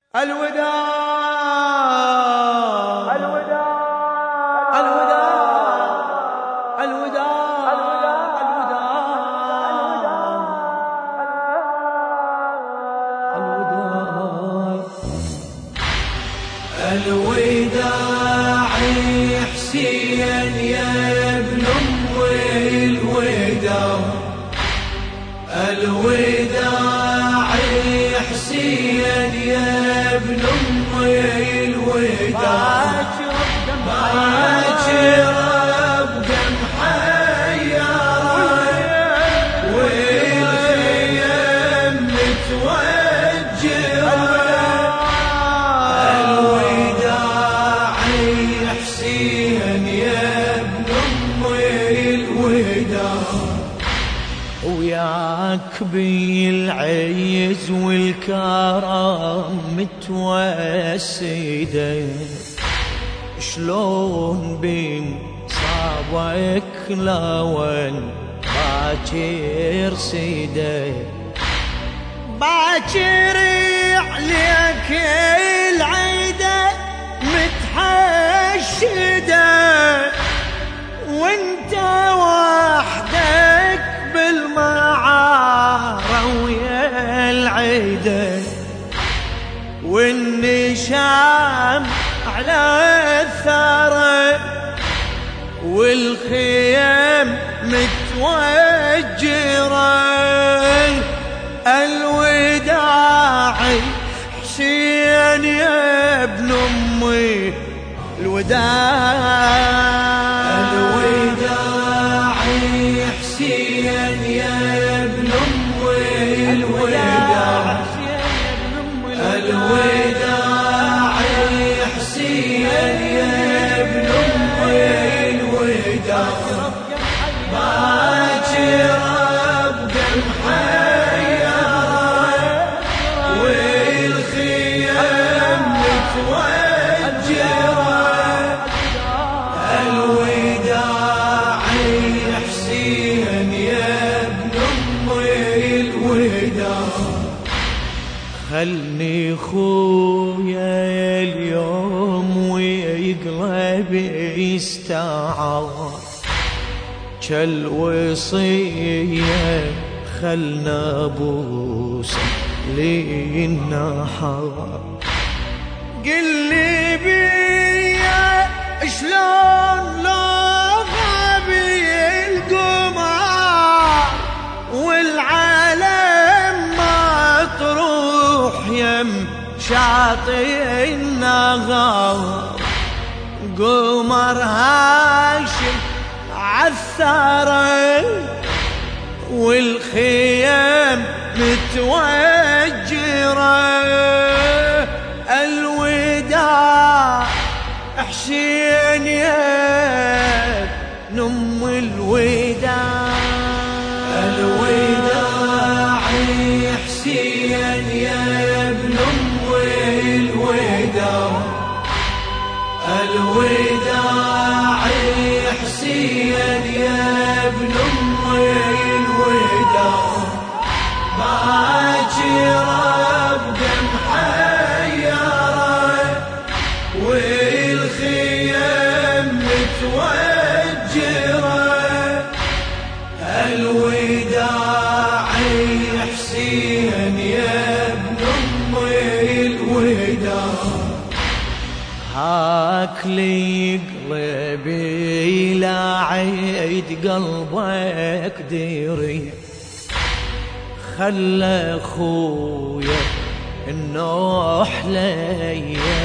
الوداع الوداع الوداع الوداع الوداع حسين يا ابن امي الوداع الوداع حسين يا ابن امي الوداع باكر ابقى محير والخيم متوجره الوداع حسين يا ابن امي الوداع وياك بالعز والكرم متوسده شلون بين صابك لون باكر سيده باكر عليك العيده متحشده وانت وحدك بالمعارة ويا العيدة والنشام على الثرى والخيم متوجرة الوداع حسين يا ابن امي الوداع الوداع حسين يا ابن امي الوداع الوداع حسين يا ابن امي الوداع باكر ابقى محير والخيام متوجره الوداع حسين يا ابن امي الوداع خلني خويا اليوم ويقلبي يستعار كالوصية خلنا بوسه للنهار قل لي بيا شلون لو غبي القمر والعالم ما تروح يم شاطئ النهار قمر هاشم عالثرى والخيام متوجرة الوداع حسين يا ابن ام الوداع الوداع حسين يا ابن امي الوداع الوداع حسين يا ابن امي الوداع باكر ابقى محير والخيام متوجره الوداع حسين يا ابن امي الوداع هاك لي قلبي لا عيد قلبك ديري خلى خويا النوح ليا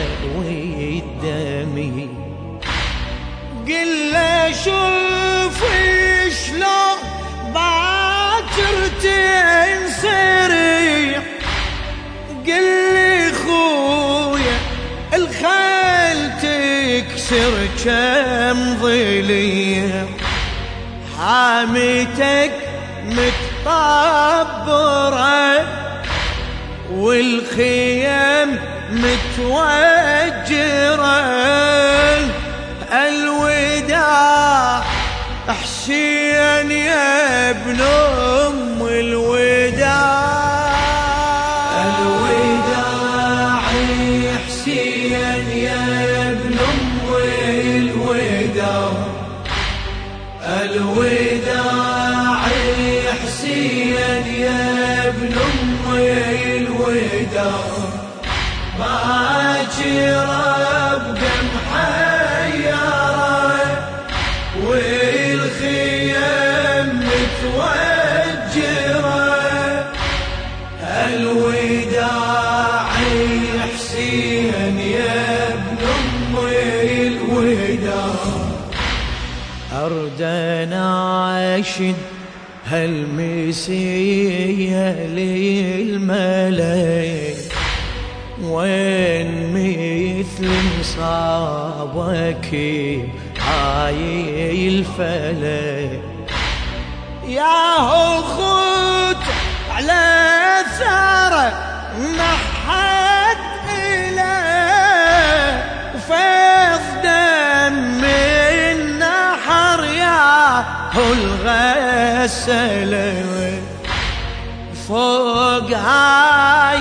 ويدمي قل له شوف شلون باكر تنسري قل لي خويا الخيل تكسر كم ظلية حامتك متطبرة والخيام متوجرة الوداع حسين يا ابن ام الوداع الوداع حسين يا ابن أمي الوداع الوداع حسين يا ابن أمي الوداع باكر ابقى محيرة والخيام متوجرة الوداع حسين يا ابن أمي الوداع أرد أناشد هالمسية للملاك وين مثل مصابك هاي الفلك يا هو خد على ثاره نحت إله وفيض دم النحر يا هو الغسل فوق هاي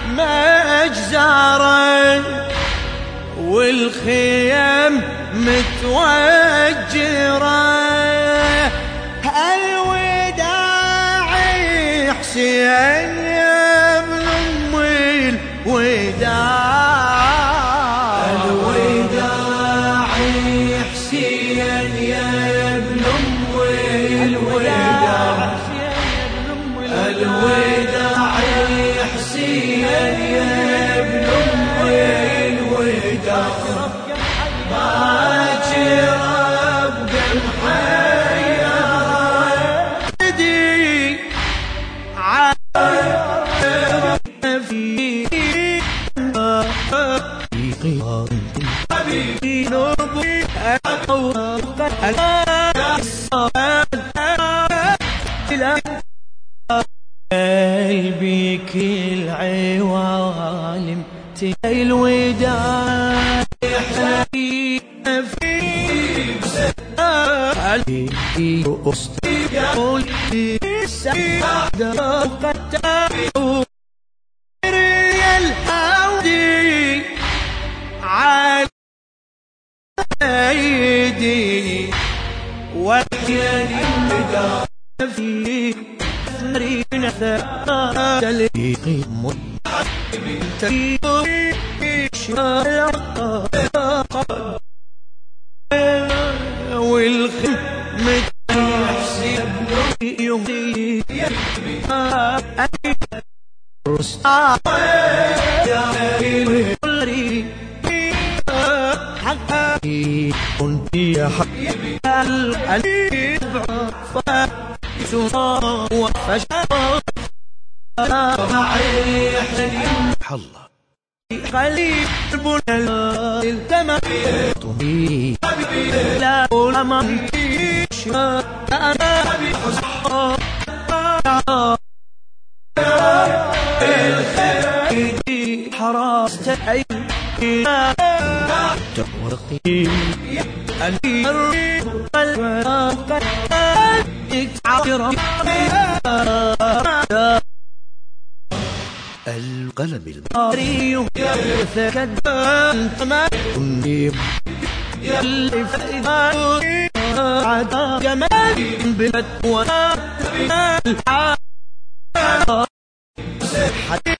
المجزرة والخيم متوجرة الوداع حسين يا ابن أمي الوداع الوداع حسين يا ابن أمي الوداع الوداع حسين يا ابن أمي الوداع باكر ابقى محيرة قلبي كل عوالم الوداع قلبي أسطول السعادة الهودي على ايدي وكياني الوداع في ثمرين تلقي والخم متحسي يهدي رسا حقي كنت يا حبيبي القلب وفشل الله قلبنا التمام طبيعي لا أمام أنا حرست عيني تورقي القلم الماري يتكدم تمام يلي فإذا عدا جمال بلد ولا